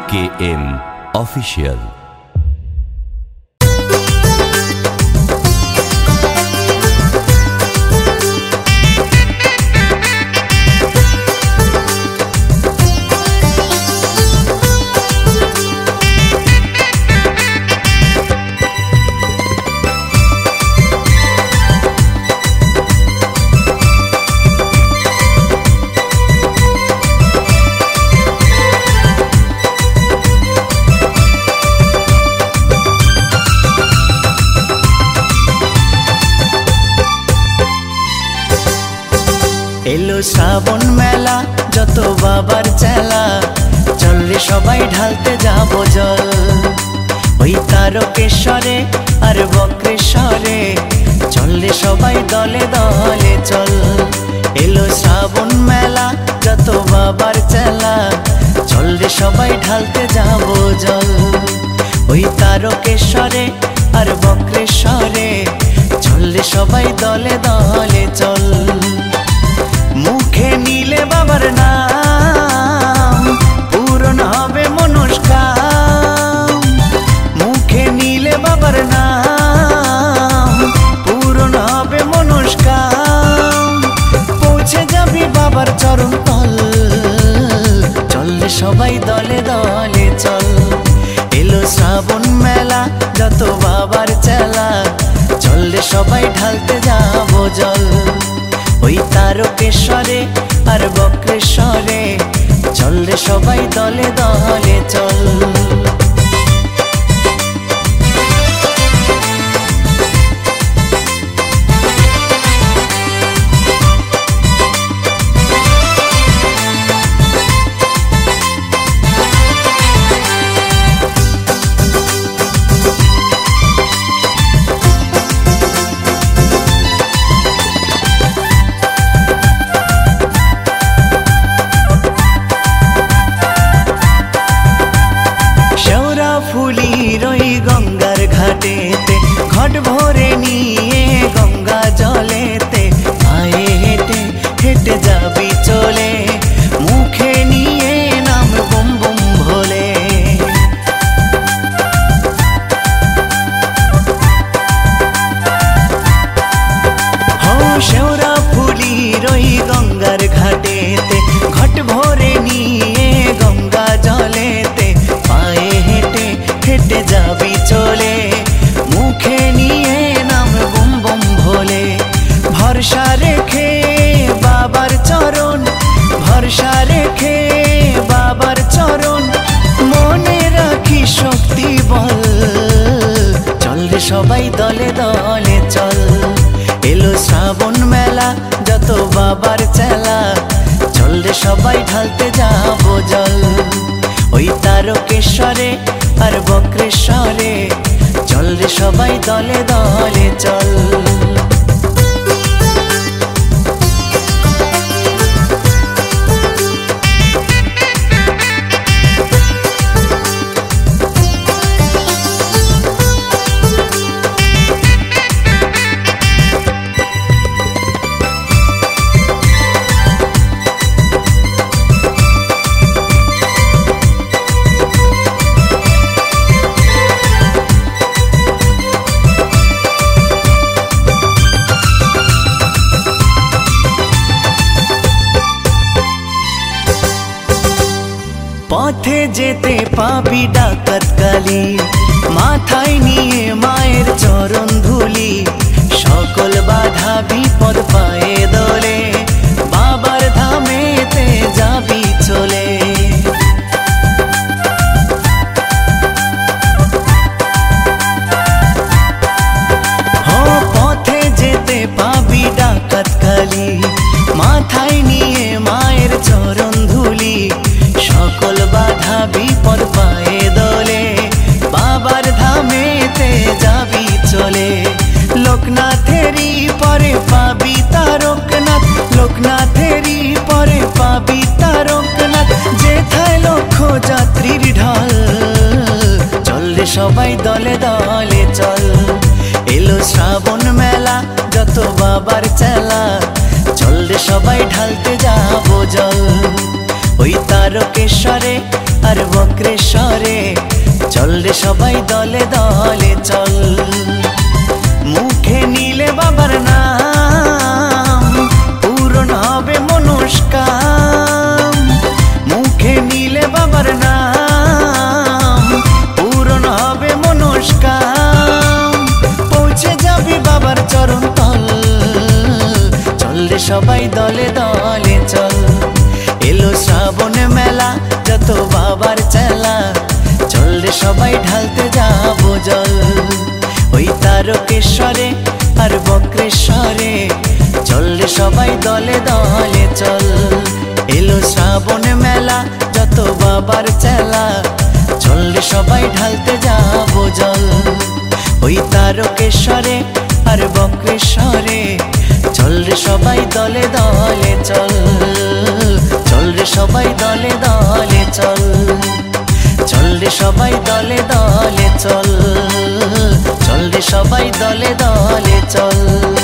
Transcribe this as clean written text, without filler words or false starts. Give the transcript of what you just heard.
KM Official। এলো শ্রাবণ মেলা, যত বাবার চেলা, চললে সবাই ঢালতে যাব জল। ওই তারকেশ্বরে আর বক্রেশ্বরে চললে সবাই দলে দলে চল। এলো শ্রাবণ মেলা, যত বাবার চেলা, চললে সবাই ঢালতে যাব জল। ওই তারকেশ্বরে আর বক্রেশ্বরে চললে সবাই দলে দলে চল। মুখে নিলে বাবার নাম, পূরণ হবে মনস্কাম। মুখে নিলে বাবার নাম, পূরণ হবে মনস্কাম। পৌঁছে যাবি বাবার চরণ তল, চললে সবাই দলে দলে চল। এলো শ্রাবণ মেলা, যত বাবার চেলা, চললে সবাই ঢালতে যাব জল। ওই তারকেশ্বরে আর বক্রেশ্বরে চললে সবাই দলে দলে চল। ফুলির ওই গঙ্গার ঘাটেতে ঘট ভরে নিয়ে গঙ্গা জলেতে পায়ে হেঁটে হেঁটে যাবি চলে। মুখে নিয়ে নাম বুম বুম ভোলে। শেওড়া ফুলির ওই গঙ্গার ঘাটেতে ঘট ভরে নিয়ে গঙ্গা জলেতে পায়ে হেঁটে হেঁটে যাবি চলে। মুখে নিয়ে নাম বুম বুম ভোলে। ভরসা রেখে বাবার চরণ, ভরসা রেখে বাবার চরণ, মনে রাখি শক্তি বল। চললে সবাই দলে দলে চল। এলো শ্রাবণ মেলা, যত বাবার চেলা, চললে সবাই ঢালতে যাব জল। ওই তারকেশ্বরে আর বক্রেশ্বরে চললে সবাই দলে দলে চল। পথে যেতে পাবি ডাকাত কালী, মাথায় নিয়ে মায়ের চরণ ধুলি। সকল বাধা বিপদ পায়ে দোলে, বাবার ধামেতে যাবি চলে। পথে যেতে পাবি ডাকাত কালী, মাথায় নিয়ে মায়ের চরণ ধুলি। সকল বাধা বিপদ পায়ে দোলে, বাবার ধামেতে যাবি চলে। লোকনাথেরই পরে পাবি তারকনাথ, লোকনাথেরই পরে পাবি তারকনাথ। যেথায় লক্ষ যাত্রীর ঢল, চললে সবাই দলে দলে চল। এলো শ্রাবণ মেলা, যত বাবার চেলা, চললে সবাই ঢালতে যাব জল। ওই তারকেশ্বরে আর বক্রেশ্বরে চল রে সবাই দলে দলে চল। মুখে নিলে বাবার নাম পূরণ হবে মনস্কাম। মুখে নিলে বাবার নাম পূরণ হবে মনস্কাম। পৌঁছে যাবি বাবার চরণ তল। চল রে সবাই দলে দলে চল। এলো শ্রাবণ মেলা যত বাবার চেলা, চল রে সবাই ঢালতে যাবো জল। ওই তারকেশ্বরে আর বক্রেশ্বরে চল রে সবাই দলে দলে চল। এলো শ্রাবণ মেলা যত বাবার চেলা, চল রে সবাই ঢালতে যাবো জল। ওই তারকেশ্বরে আর বক্রেশ্বরে চল রে সবাই দলে দলে চল। চল রে সবাই দলে দলে চল। চল রে সবাই দলে দলে চল। চল রে সবাই দলে দলে চল।